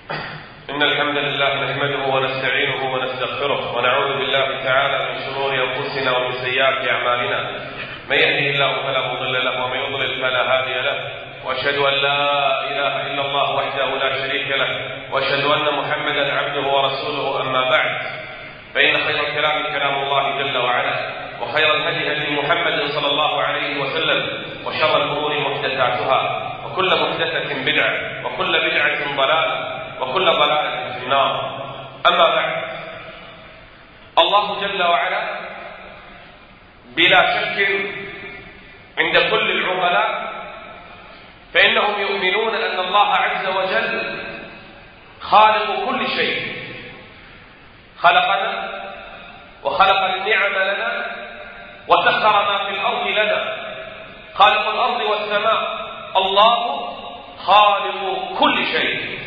إن الحمد لله نحمده ونستعينه ونستغفره ونعوذ بالله تعالى من شرور أنفسنا ومن سيئات أعمالنا. من يهده الله فلا مضل له ومن يضلل فلا هادي له، وأشهد أن لا إله إلا الله وحده لا شريك له، وأشهد أن محمدا عبده ورسوله. أما بعد، فإن خير الكلام كلام الله جل وعلا، وخير الهدي هدي محمد صلى الله عليه وسلم، وشر الأمور محدثاتها، وكل محدثة بدعة، وكل بدعة ضلالة، وكل ضلالة في النار. أما بعد، الله جل وعلا بلا شك عند كل العقلاء فإنهم يؤمنون أن الله عز وجل خالق كل شيء، خلقنا وخلق النعم لنا وسخر ما في الأرض لنا، خالق الأرض والسماء، الله خالق كل شيء.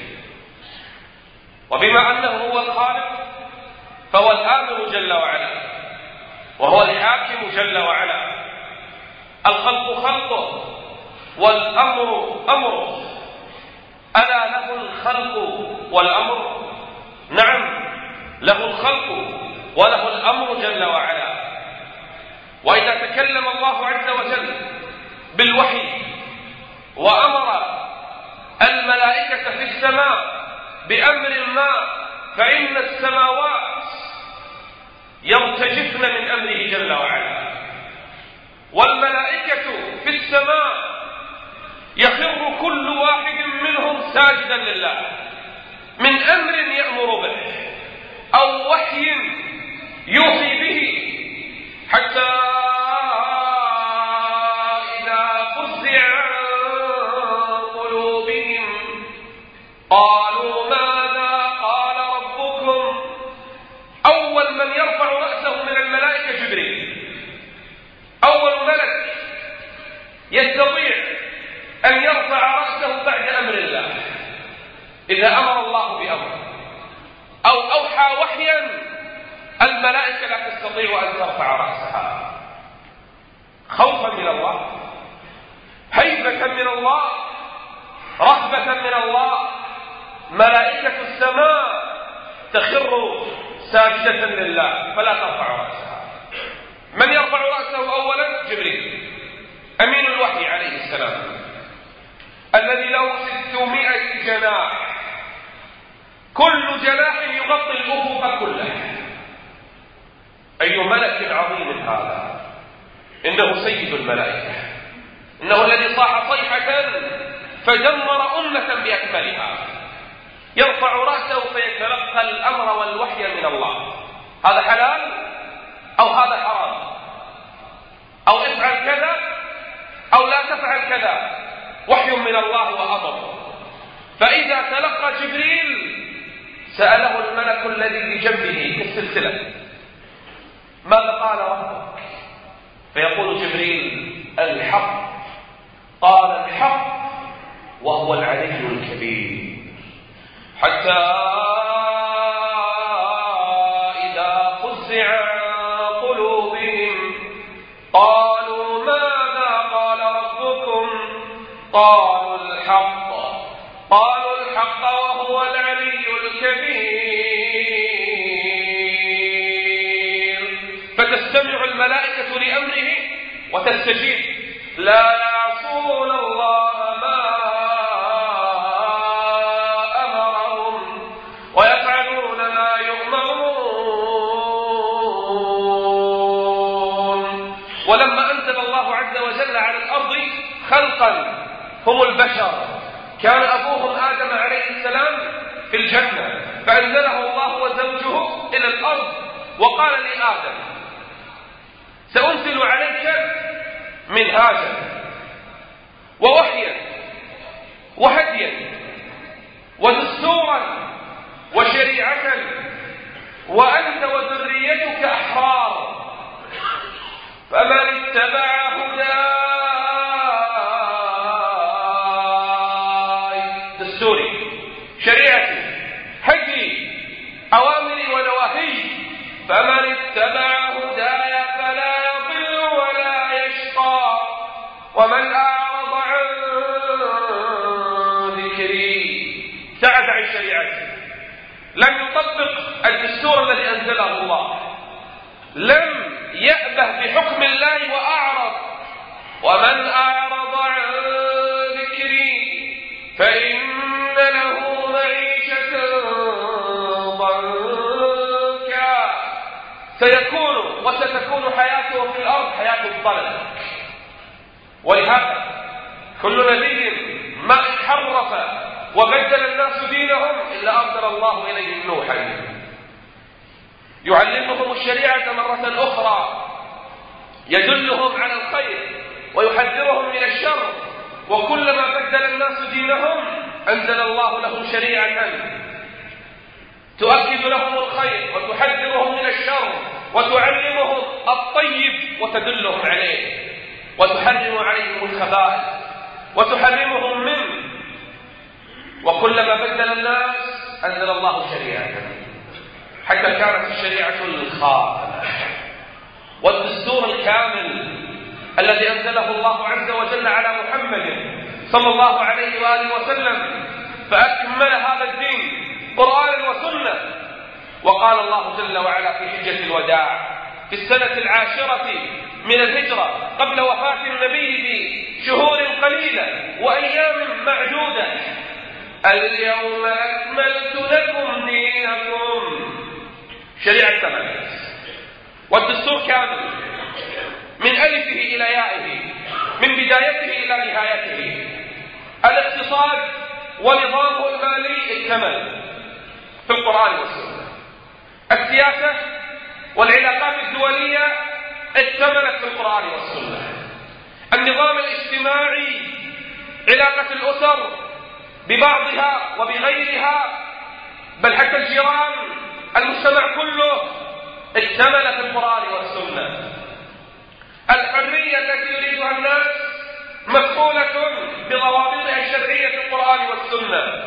وبما أنه هو الخالق فهو الآمر جل وعلا، وهو الحاكم جل وعلا. الخلق خلقه والأمر أمره، ألا له الخلق والأمر؟ نعم، له الخلق وله الأمر جل وعلا. وإذا تكلم الله عز وجل بالوحي وأمر الملائكة في السماء بأمر ما، فإن السماوات يرتجفن من أمره جل وعلا، والملائكة في السماء يخر كل واحد منهم ساجدا لله من أمر يأمر به أو وحي يوحي به، حتى إذا فزع عن قلوبهم قالوا ماذا قال ربكم. أول من يرفع رأسه من الملائكة جبريل، أول ملك يستطيع أن يرفع رأسه بعد أمر الله. إذا أمر الله بأمر أو أوحى وحيا، الملائكة لا تستطيع أن ترفع رأسها خوفا من الله، هيبة من الله، رهبة من الله. ملائكة السماء تخر ساجدة لله فلا ترفع رأسها. من يرفع رأسه أولا؟ جبريل أمين الوحي عليه السلام، الذي له 600 جناح، كل جناح يغطي الأفق كله. أي ملك عظيم هذا! إنه سيد الملائكة، إنه الذي صاح صيحة فدمر أمة بأكملها. يرفع رأسه فيتلقى الأمر والوحي من الله، هذا حلال أو هذا حرام، أو افعل كذا أو لا تفعل كذا، وحي من الله وأمر. فإذا تلقى جبريل سأله الملك الذي بجنبه في السلسلة ماذا قال ربك؟ فيقول جبريل الحق. قال الحق وهو العلي الكبير. حتى إذا فزع عن قلوبهم قالوا ماذا قال ربكم؟ قالوا الحق. قالوا الحق وهو العلي الكبير. فتستمع الملائكة لأمره وتستجيب، لا يعصون الله ما أمرهم ويفعلون ما يؤمرون. ولما أنزل الله عز وجل على الأرض خلقا هم البشر، كان أبوهم آدم عليه السلام في الجنة، فأنزله الله وزوجه إلى الأرض وقال لآدم سأنزل عليك منهاجا ووحيا وهديا ودستورا وشريعة، وأنت وذريتك أحرار، فمن اتبع هداي، دستوري، شريعتي، هدي، أوامري ونواهي، فمن اتبع هداي فلا يضل ولا يشقى، ومن أعرض عن ذكري سعد عن شريعته، لم يطبق الدستور الذي أنزله الله، لم يأبه بحكم الله وأعرض. ومن أعرض عن ذكري فإن له معيشة ضنكا سيكون وستكون حياته في الأرض حياة الضلال. ولهذا كل نبي ما حرف وبدل الناس دينهم إلا أرسل الله إليهم نوحا يعلمهم الشريعة مرة أخرى، يدلهم على الخير ويحذرهم من الشر. وكلما بدل الناس دينهم أنزل الله لهم شريعة تؤكد لهم الخير وتحذرهم من الشر وتعلمهم الطيب وتدلهم عليه، وتحرم عليهم الخبائث وتحرمهم منه. وكلما بدل الناس أنزل الله شريعة، حتى كانت الشريعة الخاتمة والدستور الكامل الذي أنزله الله عز وجل على محمد صلى الله عليه وآله وسلم، فأكمل هذا الدين قرآن وسنة. وقال الله جل وعلا في حجة الوداع في السنة 10 من الهجرة قبل وفاة النبي بشهور قليلة وأيام معدودة: اليوم أكملت لكم دينكم. شريعة كاملة والدستور كامل من ألفه إلى يائه، من بدايته إلى نهايته. الاقتصاد ونظامه المالي اكتمل في القرآن والسنة. السياسة والعلاقات الدولية اكتملت في القرآن والسنة. النظام الاجتماعي، علاقة الأسر ببعضها وبغيرها، بل حتى الجيران، المجتمع كله اكتمل في القرآن والسنة. الحرية التي يريدها الناس مسؤولة بضوابطها الشرعية في القرآن والسنة.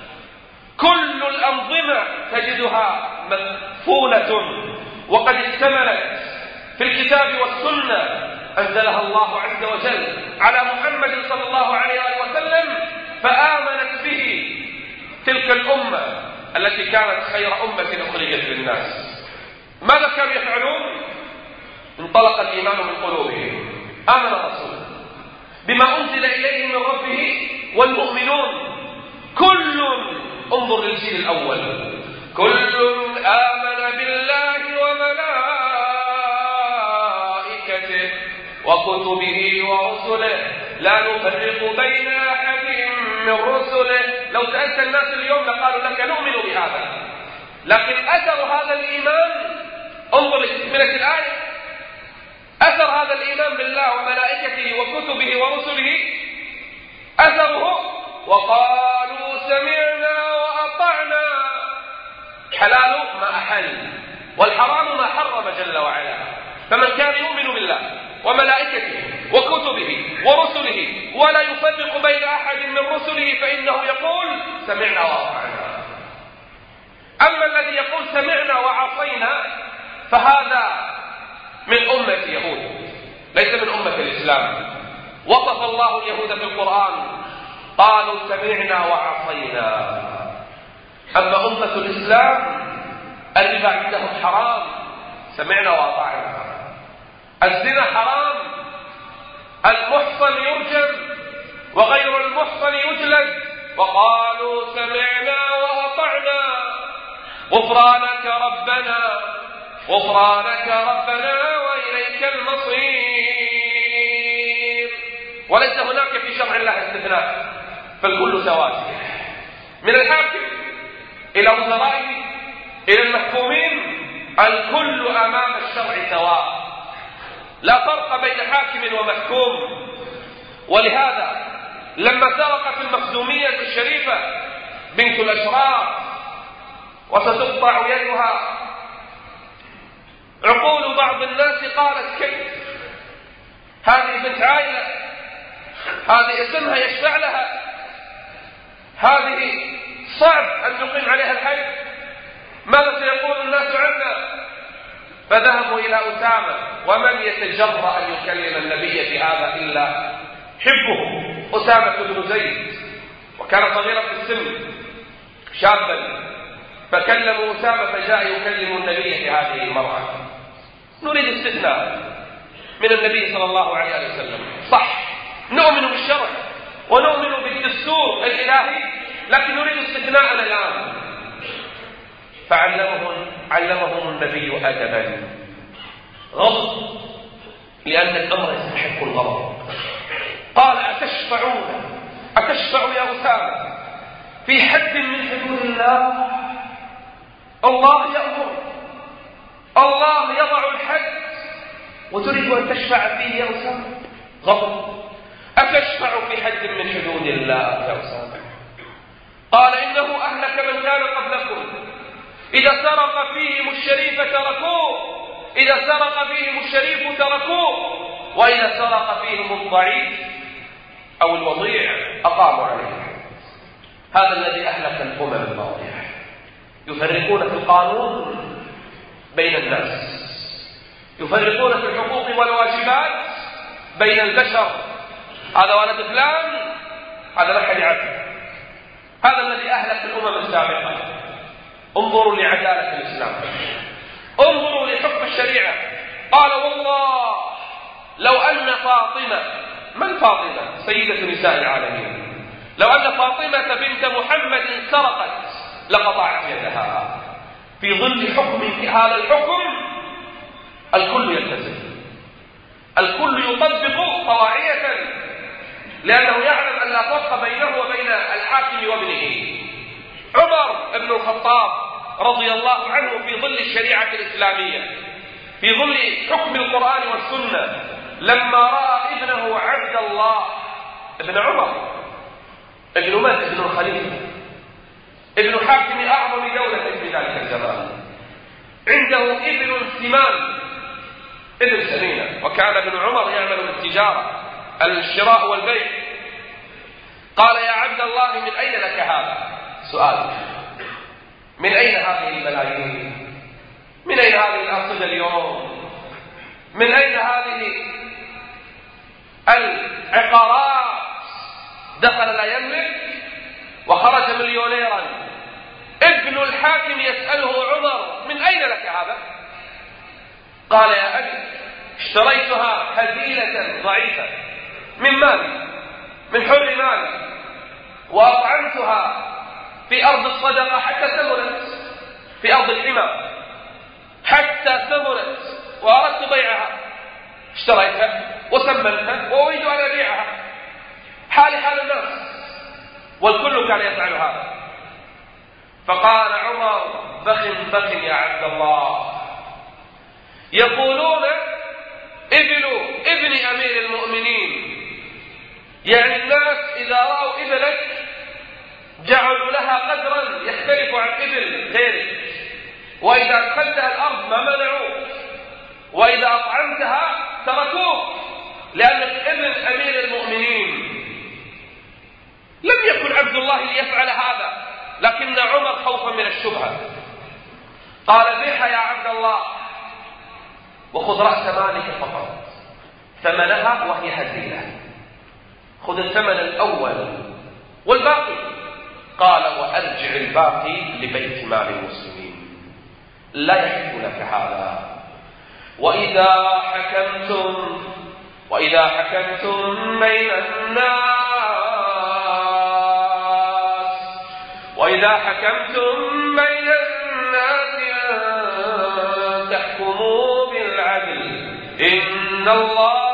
كل الأنظمة تجدها مدفونة وقد اكتملت في الكتاب والسنة أنزلها الله عز وجل على محمد صلى الله عليه وسلم، فآمنت به تلك الأمة التي كانت خير أمة أخرجت للناس. ماذا كانوا يفعلون؟ انطلق الإيمان من قلوبهم، آمن الرسول بما أنزل إليه من ربه والمؤمنون كل، انظر للجيل الأول، كل آمن بالله وملائكته وكتبه ورسله لا نفرق بين أحد من رسله. لو سألت الناس اليوم لقالوا لك نؤمن بهذا، لكن أثر هذا الإيمان، انظر لتكملة الآية، أثر هذا الإيمان بالله وملائكته وكتبه ورسله أثره: وقالوا سمعنا وأطعنا. حلال ما أحل والحرام ما حرم جل وعلا. فمن كان يؤمن بالله وملائكته وكتبه ورسله ولا يفرق بين أحد من رسله فإنه يقول سمعنا وأطعنا. أما الذي يقول سمعنا وعصينا فهذا من أمة يهود، ليس من أمة الإسلام. وصف الله اليهود في القرآن قالوا سمعنا وعصينا. أما أمة الإسلام الربا عندهم حرام، سمعنا وأطعنا. الزنا حرام، المحصن يرجم وغير المحصن يجلد، وقالوا سمعنا وأطعنا. غفرانك ربنا غفرانك ربنا وإليك المصير. وليس هناك في شرع الله استثناء، فالكل سواء، من الحاكم إلى وزرائه إلى المحكومين، الكل أمام الشرع سواء، لا فرق بين حاكم ومحكوم. ولهذا لما سرقت المخزومية الشريفة بنت الأشراف وستقطع يدها، عقول بعض الناس قالت كيف هذه بنت عائلة، هذه اسمها يشفع لها، هذه صعب أن نقيم عليها الحد، ماذا سيقول الناس عنا؟ فذهبوا إلى أسامة، ومن يتجرأ أن يكلم النبي في هذا إلا حبه أسامة بن زيد، وكان صغيرا في السن. شابا فكلموا أسامة فجاء يكلم النبي في هذه المرأة. نريد استثناء من النبي صلى الله عليه وسلم. صح نؤمن بالشرع ونؤمن بالدستور الإلهي، لكن نريد استثناء الآن. فعلمهم النبي أدبا غضب، لأن الأمر يستحق الغضب. قال أتشفع يا أسامة في حد من حدود الله؟ الله يأمر، الله يضع الحد، وتريد أن تشفع فيه يا أسامة؟ غضب. أتشفع في حد من حدود الله يا أسامة؟ قال إنه أهلك من كان قبلكم، إذا سرق فيهم الشريف تركوه، إذا سرق فيهم الشريف تركوه، وإذا سرق فيهم الضعيف أو الوضيع أقاموا عليه. هذا الذي أهلك الأمم الماضية. يفرقون في القانون بين الناس، يفرقون في الحقوق والواجبات بين البشر. هذا ولد فلان، هذا ما حد يعرف. هذا الذي أهلك الأمم السابقة. انظروا لعدالة الإسلام، انظروا لحكم الشريعة. قال والله لو أن فاطمة، من فاطمة؟ سيدة نساء العالمين. لو أن فاطمة بنت محمد سرقت لقطعت يدها. في ظل حكم هذا الحكم الكل يلتزم، الكل يطبق طواعية، لأنه يعلم أن لا فرق بينه وبين الحاكم وابنه. عمر بن الخطاب رضي الله عنه في ظل الشريعة الإسلامية، في ظل حكم القرآن والسنة، لما رأى ابنه عبد الله ابن عمر، ابن من؟ ابن الخليفة، ابن حاكم أعظم دولة في ذلك الزمان، عنده ابن سمان ابن سمينة، وكان ابن عمر يعمل بالتجارة، الشراء والبيع. قال يا عبد الله من أين لك هذا؟ سؤال، من أين هذه الملايين؟ من أين هذه الأرصدة اليوم؟ من أين هذه العقارات؟ دخل لا يملك وخرج مليونيرا. ابن الحاكم يسأله عمر من أين لك هذا؟ قال يا أبي اشتريتها هزيلة ضعيفة من مالي، من حر مالي، وأطعمتها في أرض الصدقة حتى ثمرت، في أرض الحمى حتى ثمرت، وأردت بيعها، اشتريتها وسمنتها وأريد أن أبيعها، حال حال الناس، والكل كان يفعل هذا. فقال عمر بخ يا عبد الله، يقولون ابن أمير المؤمنين، يعني الناس إذا رأوا ابنك جعلوا لها قدرا يختلف عن ابن غيرك، وإذا أدخلتها الأرض ما منعوك، وإذا أطعمتها تركوك، لأنك ابن أمير المؤمنين. لم يكن عبد الله ليفعل هذا، لكن عمر خوفا من الشبهة قال بيعها يا عبد الله وخذ رأس مالك فقط، ثمنها وهي هزيلة، خذ الثمن الأول والباقي. قال وأرجع الباقي لبيت مال المسلمين، لا يحق لك هذا. وإذا حكمتم بين الناس أن تحكموا بالعدل، إن الله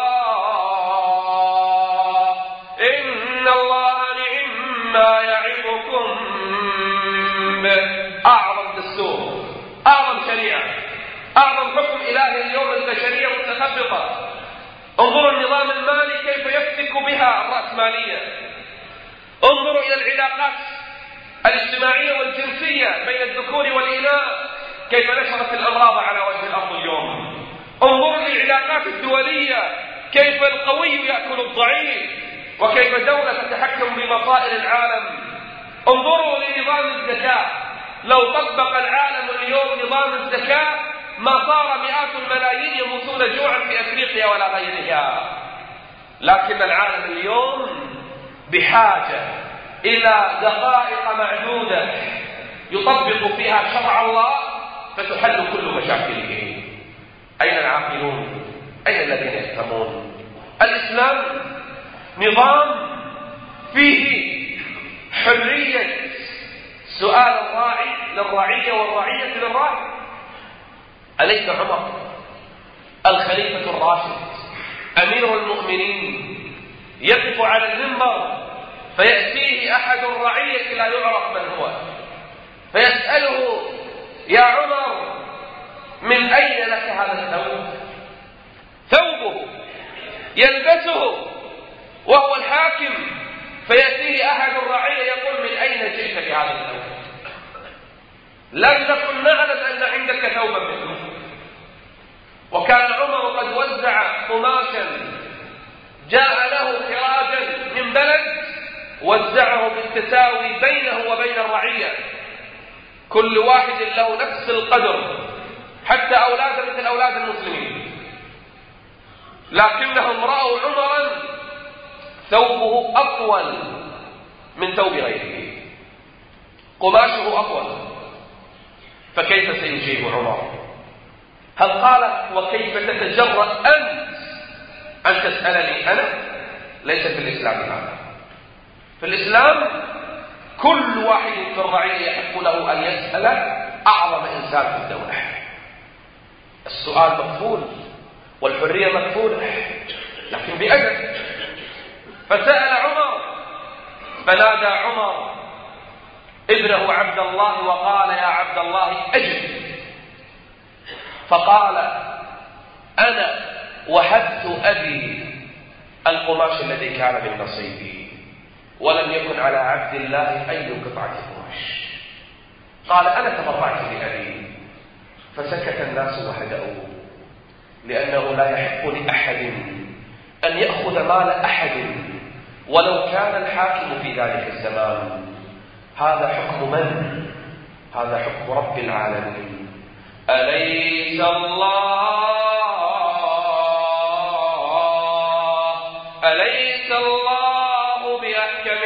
نعم ما يعظكم به. أعظم دستور، أعظم شريعة، أعظم حكم إلهي اليوم البشرية متخبطة. انظروا النظام المالي كيف يفتك بها الرأسمالية، انظروا إلى العلاقات الاجتماعية والجنسية بين الذكور والإناث كيف نشرت الأمراض على وجه الأرض اليوم. انظروا للعلاقات الدولية كيف القوي يأكل الضعيف، وكيف دولة تتحكم بمصائر العالم. انظروا لنظام الزكاة، لو طبق العالم اليوم نظام الزكاة ما صار مئات الملايين يموتون جوعا في أفريقيا ولا غيرها. لكن العالم اليوم بحاجة إلى دقائق معدودة يطبق فيها شرع الله فتحل كل مشاكله. أين العاقلون؟ أين الذين يفهمون؟ الإسلام نظام فيه حرية سؤال الراعي للرعية والرعية للراعي. أليس عمر الخليفة الراشد أمير المؤمنين يقف على المنبر فيأتيه أحد الرعية لا يعرف من هو فيسأله: يا عمر، من أين لك هذا الثوب؟ ثوبه يلبسه وهو الحاكم، فيأتيه أحد الرعية يقول: من أين جئت بهذا الثوب؟ لم نكن نعلم أن عندك ثوبا مثله. وكان عمر قد وزع قماشا جاء له خراجا من بلد وزعه بالتساوي بينه وبين الرعية، كل واحد له نفس القدر، حتى أولاده مثل أولاد المسلمين. لكنهم رأوا عمرا ثوبه أطول من ثوب غيره، قماشه أطول، فكيف سيجيب عمر؟ هل قال: وكيف تتجرأ أنت أن تسألني أنا؟ ليس في الإسلام هذا. في الإسلام كل واحد في الرعية يحق له أن يسأل أعظم إنسان في الدولة. السؤال مقبول والحرية مقبولة، لكن بأدب. فسأل عمر، فنادى عمر ابنه عبد الله وقال: يا عبد الله أجب. فقال: أنا وهبت أبي القماش الذي كان من نصيبي، ولم يكن على عبد الله أي قطعة قماش. قال: أنا تبرعت لأبي. فسكت الناس وهدأوا، لأنه لا يحق لأحد أن يأخذ مال أحد ولو كان الحاكم في ذلك الزمان. هذا حكم من؟ هذا حكم رب العالمين. أليس الله بأحكم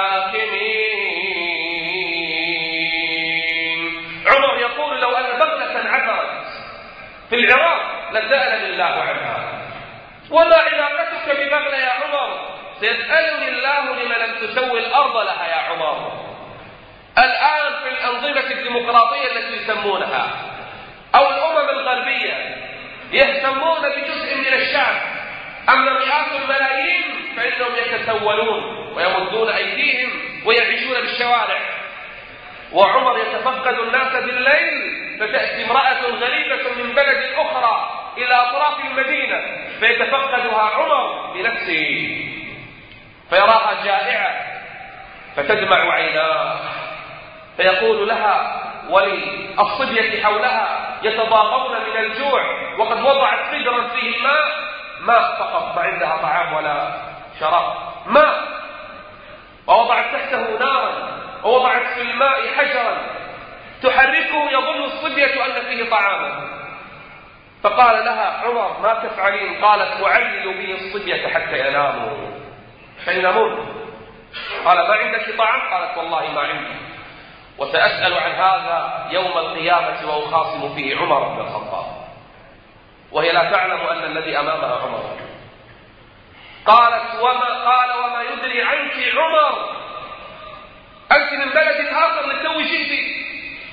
الحاكمين؟ عمر يقول: لو أن بغلة عثرت في العراق لسألني الله عنها. وما علاقتك ببغلة يا عمر؟ سيسألني الله لما لم تسوي الأرض لها يا عمر. الآن في الأنظمة الديمقراطية التي يسمونها أو الأمم الغربية يهتمون بجزء من الشعب، أما مئات الملايين فإنهم يتسولون ويمدون أيديهم ويعيشون بالشوارع. وعمر يتفقد الناس بالليل، فتأتي امرأة غريبة من بلد أخرى إلى أطراف المدينة فيتفقدها عمر بنفسه، فيراها جائعة فتدمع عيناه، فيقول لها وللصبية حولها يتضاغون من الجوع وقد وضعت قدرا فيه ماء فقط، ما عندها طعام ولا شراب، ماء، ووضعت تحته نارا ووضعت في الماء حجرا تحركه يظن الصبية أن فيه طعاما. فقال لها عمر: ما تفعلين؟ قالت: أعلل به الصبية حتى يناموا فينامون. قال: ما عندك طعام؟ قالت: والله ما عندي، وسأسأل عن هذا يوم القيامة وأخاصم فيه عمر بن الخطاب. وهي لا تعلم أن الذي أمامها عمر. قالت: وما يدري عنك عمر؟ أنت من بلد آخر لتو جئتي.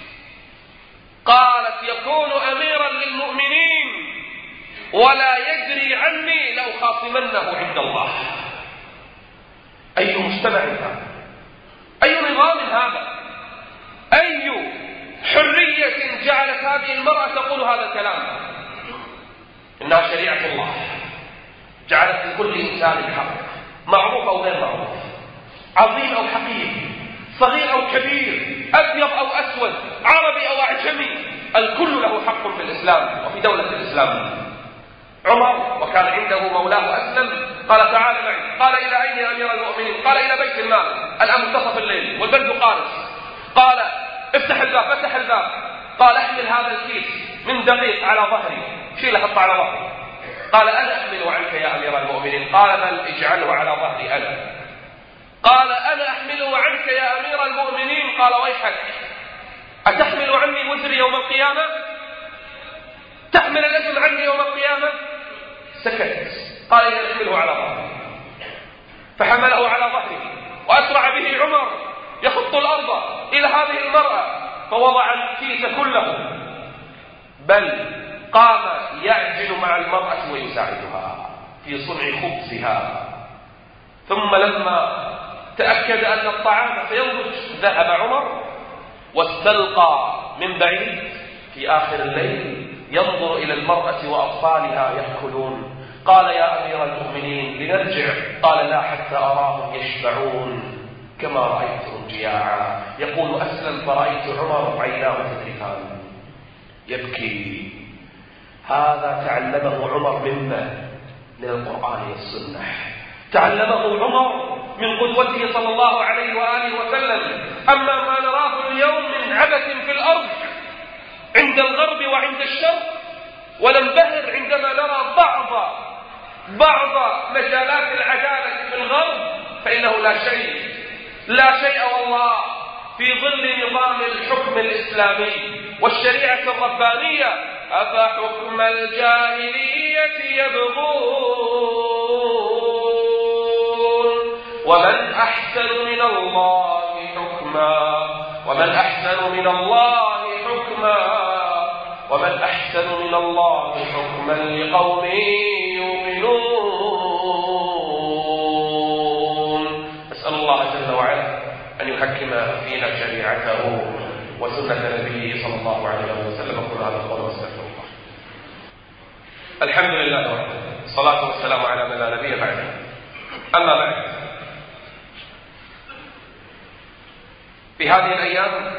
قالت: يكون أميرا للمؤمنين ولا يدري عني لأخاصمنه عند الله. أي مجتمع هذا؟ أي نظام هذا؟ أي حرية جعلت هذه المرأة تقول هذا الكلام؟ إنها شريعة الله جعلت لكل إنسان حق، معروف أو غير معروف، عظيم أو حقير، صغير أو كبير، أبيض أو أسود، عربي أو أعجمي، الكل له حق في الإسلام وفي دولة الإسلام. عمر وكان عنده مولاه أسلم قال: تعال معي. قال: إلى أين يا أمير المؤمنين؟ قال: إلى بيت المال. الآن منتصف الليل والبرد قارس. قال: افتح الباب. فتح الباب. قال: احمل هذا الكيس من دقيق على ظهري، شيله حطه على ظهري. قال: أنا أحمله عنك يا أمير المؤمنين. قال: بل اجعله على ظهري أنا. قال: أنا أحمله عنك يا أمير المؤمنين. قال: ويحك، القيامة؟ تحمل الأجر عني يوم القيامة؟ سكت. قال إذا نحمله على ظهره. فحمله على ظهره وأسرع به عمر يخط الأرض إلى هذه المرأة فوضع الكيس كله، بل قام يعجل مع المرأة ويساعدها في صنع خبزها. ثم لما تأكد أن الطعام سينضج ذهب عمر واستلقى من بعيد في آخر الليل ينظر إلى المرأة وأطفالها يأكلون. قال يا أمير المؤمنين لنرجع؟ قال لا، حتى أراهم يشبعون كما رأيتهم جياعا. يقول أسلم فرأيت عمر عيناه تذرفان يبكي. هذا تعلمه عمر من القرآن والسنة. تعلمه عمر من قدوته صلى الله عليه وآله وسلم. أما ما نراه اليوم من عبث في الأرض عند الغرب وعند الشرق، وننبهر عندما نرى بعض مجالات العدالة في الغرب، فإنه لا شيء والله في ظل نظام الحكم الإسلامي والشريعة الربانية. أفحكم الجاهلية يبغون ومن أحسن من الله حكما ومن أحسن من الله حكما لقوم يؤمنون. أسأل الله جل وعلا أن يحكم فينا شريعته وسنة نبيه صلى الله عليه وسلم. أقول هذا القول واستغفر الله. الحمد لله وحده، الصلاة والسلام على من لا نبي بعده. أما بعد، في هذه الأيام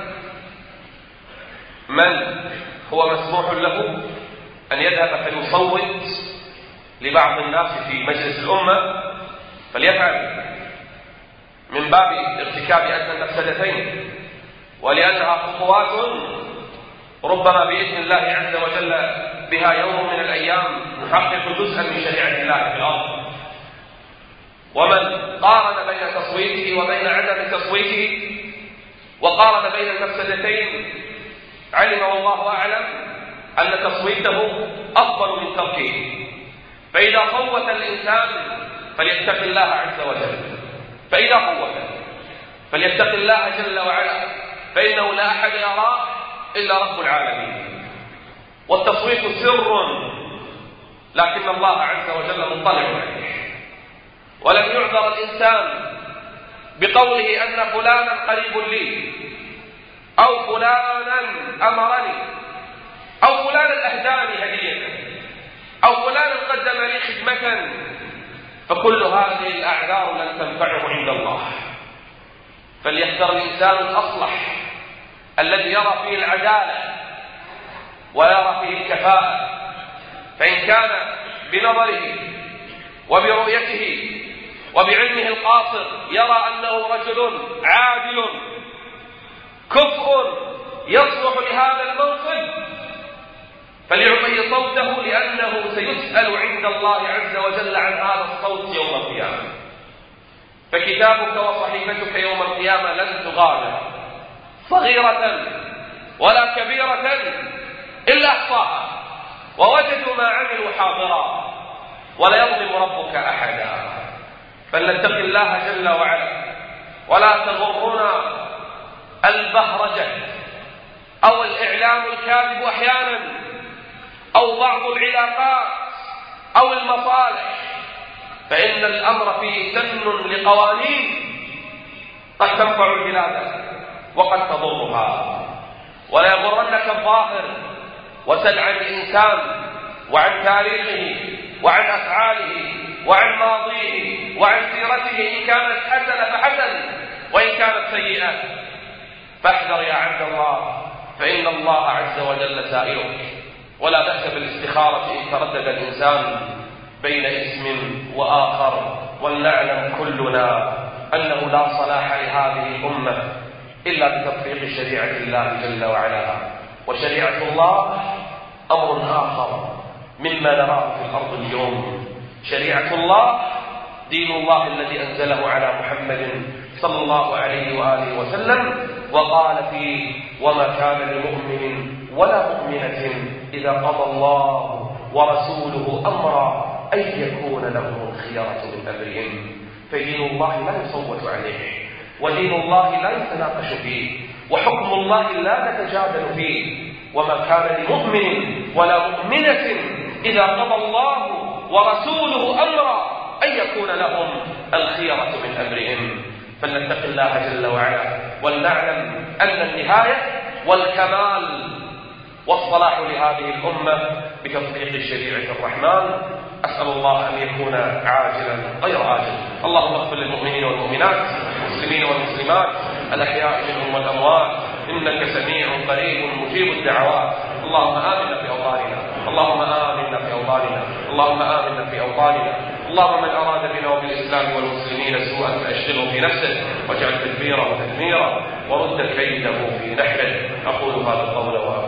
من هو مسموح له أن يذهب فيصوت لبعض الناس في مجلس الأمة فليفعل، من باب ارتكاب أدنى المفسدتين، ولأنها خطوات ربما بإذن الله عز وجل بها يوم من الأيام نحقق جزءا من شريعة الله في الأرض. ومن قارن بين تصويته وبين عدم تصويته وقارن بين المفسدتين علم والله أعلم أن تصويته أفضل من تركه. فإذا صوت الإنسان فليتق الله عز وجل، فإذا صوت فليتق الله جل وعلا، فإنه لا أحد يراه إلا رب العالمين. والتصويت سر، لكن الله عز وجل مطلع عليه. ولم يعذر الإنسان بقوله أن فلانا قريب لي، أو فلانا أمرني، أو فلانا أهداني هدية، أو فلانا قدم لي خدمة، فكل هذه الأعذار لن تنفعه عند الله. فليختار الإنسان الأصلح الذي يرى فيه العدالة ويرى فيه الكفاءة، فإن كان بنظره وبرؤيته وبعلمه القاصر يرى أنه رجل عادل كفء يصلح لهذا المنصب فليعطي صوته، لأنه سيسأل عند الله عز وجل عن هذا الصوت يوم القيامة. فكتابك وصحيفتك يوم القيامة لن تغادر صغيرة ولا كبيرة إلا أحصاها ووجدوا ما عملوا حاضرا ولا يظلم ربك أحدا. فلنتق الله جل وعلا ولا تغرنا البهرجة أو الإعلام الكاذب أحيانا، أو بعض العلاقات أو المصالح، فإن الأمر فيه سن لقوانين قد تنفع البلاد وقد تضرها. ولا يغرنك الظاهر وسل عن الإنسان وعن تاريخه وعن أفعاله وعن ماضيه وعن سيرته، إن كانت حسنة فحسن، وإن كانت سيئة فاحذر يا عبد الله، فإن الله عز وجل سائلك. ولا بأس بالاستخارة إن تردد الإنسان بين اسم وآخر، ولنعلم كلنا أنه لا صلاح لهذه الأمة إلا بتطبيق شريعة الله جل وعلا. وشريعة الله أمر آخر مما نراه في الأرض اليوم. شريعة الله دين الله الذي أنزله على محمد صلى الله عليه وآله وسلم وقال فيه: وما كان لمؤمن ولا مؤمنة إذا قضى الله ورسوله أمرا أن يكون لهم الخيرة من أمرهم. فدين الله لا يصوت عليه، ودين الله لا يتناقش فيه، وحكم الله لا نتجادل فيه. وما كان لمؤمن ولا مؤمنة إذا قضى الله ورسوله أمرا أن يكون لهم الخيرة من أمرهم. فلنتق الله جل وعلا، ولنعلم أن النهاية والكمال والصلاح لهذه الأمة بتطبيق شريعة الرحمن. أسأل الله أن يكون عاجلا غير آجل. اللهم اغفر للمؤمنين والمؤمنات، المسلمين والمسلمات، الأحياء منهم والأموات، إنك سميع قريب مجيب الدعوات. اللهم آمنا في أوطاننا، اللهم آمنا في أوطاننا، اللهم آمنا في أوطاننا. اللهم من أراد بنا وبالإسلام والمسلمين سوءا فأشغله في نفسه، واجعل تدبيره تدميرا، ورد كيده في نحره. أقول هذا القول